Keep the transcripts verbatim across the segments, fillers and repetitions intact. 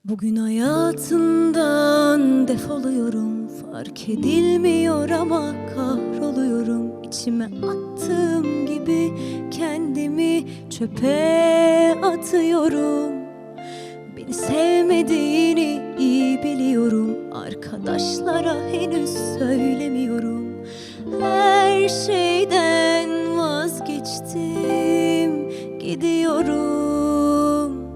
Bugün hayatından defoluyorum. Fark edilmiyor ama kahroluyorum. İçime attığım gibi kendimi çöpe atıyorum. Beni sevmediğini iyi biliyorum. Arkadaşlara henüz söylemiyorum. Her şeyden vazgeçtim, gidiyorum.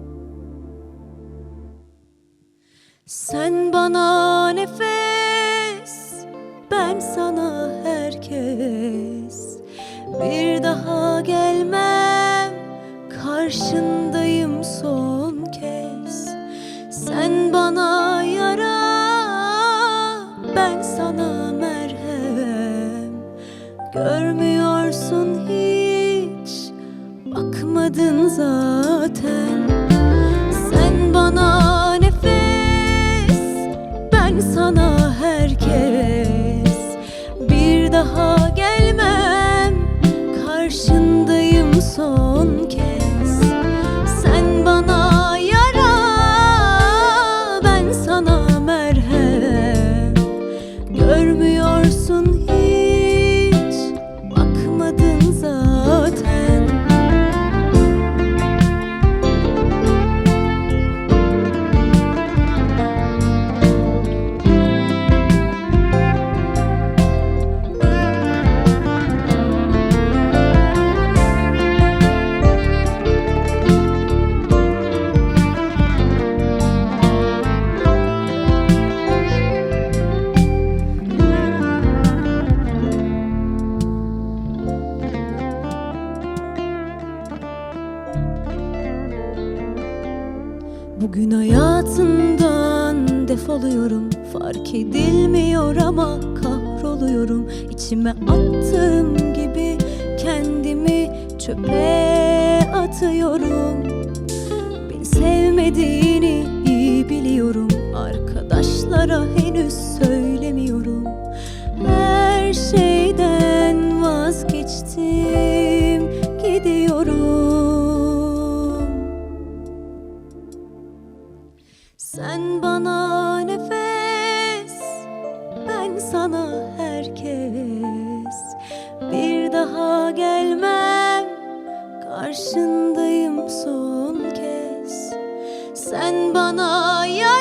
Sen bana nefes, ben sana herkes. Bir daha gelmem, karşındayım son kez. Sen bana yara, ben sana merhem. Görmüyorsun hiç, bakmadın zaten. Sen bana nefes, ben sana herkes. Bir daha gelmem, karşındayım son kez. Sen bana yara, ben sana merhem. Görmüyorsun hiç, bakmadın zaten. Bugün hayatından defoluyorum. Fark edilmiyor ama kahroluyorum. İçime attığım gibi kendimi çöpe atıyorum. Beni sevmediğini iyi biliyorum. Arkadaşlara henüz söylemiyorum. Her şeyden vazgeçtim, gidiyorum. Sen bana nefes, ben sana herkes. Bir daha gelmem, karşındayım son kez. Sen bana ya